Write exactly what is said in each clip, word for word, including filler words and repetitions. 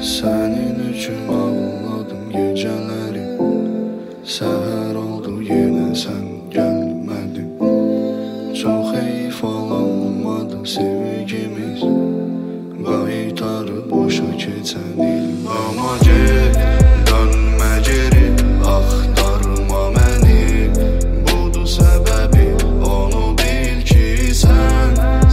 Sənin üçün ağladım gecələri. Səhər oldu yenə sən gəlmədin. Çox heyfalanmadı sevgimiz, qaytarı boşa keçən il. Amma get, dönmə geri, axtarma məni. Budur səbəbi, onu bil ki sən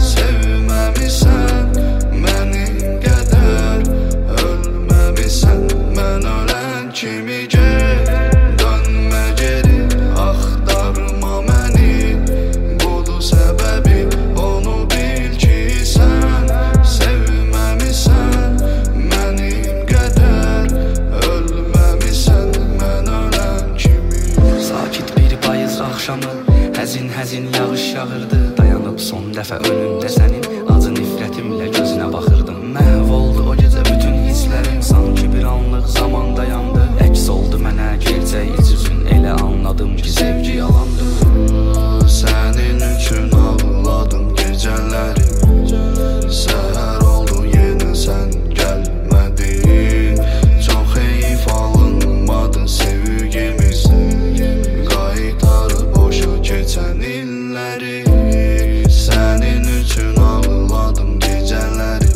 sevməmisən mənim qədər. Ölməmisən mən ölən kimi. Get, dönmə geri, axtarma məni. Budur səbəbi, onu bil ki sən sevməmisən mənim qədər. Ölməmisən mən ölən kimi. Sakit bir payız axşamı, həzin həzin yağış yağırdı. Dayanıb son dəfə önündə sənin acı nifrətimlə gözünə baxırdım. Məhv oldu o gecə bütün hisslərim, sanki bir anlıq zaman dayandı. Əks oldu mənə gerçək iç üzün, elə anladım ki sevgi yalandı. Sənin üçün ağladım gecələri. Səhər oldu yenə sən gəlmədin. Çox heyf alınmadı sevgimiz, qaytarı boşa keçən illəri. Sənin üçün ağladım gecələri.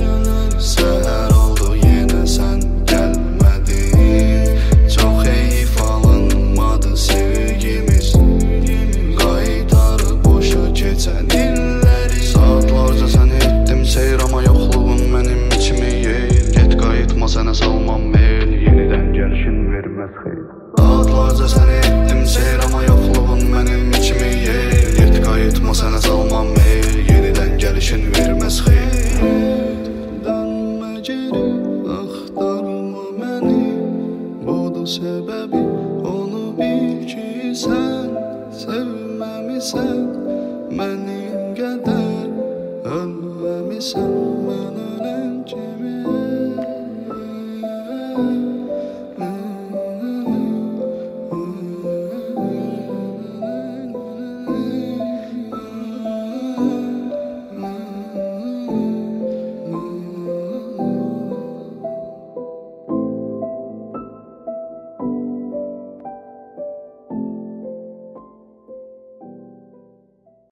Səhər oldu yenə sən gəlmədin. Çox heyf alınmadı sevgimiz, qaytarı boşa keçən illəri. Saatlarca sən etdim seyr, amma yoxluğun mənim içimi yeyir. Get qayıtma sənə salmam meyl, yenidən gəlişin verməz xeyr. Saatlarca sən etdim seyr, amma yoxluğun mənim içimi yeyir. Get qayıtma sənə salmam meyl, yenidən gəlişin verməz xeyr. Dönmə geri, axtarma məni. Budur səbəbi, onu bil ki sən sevməmisən mənim qədər. Ölməmisən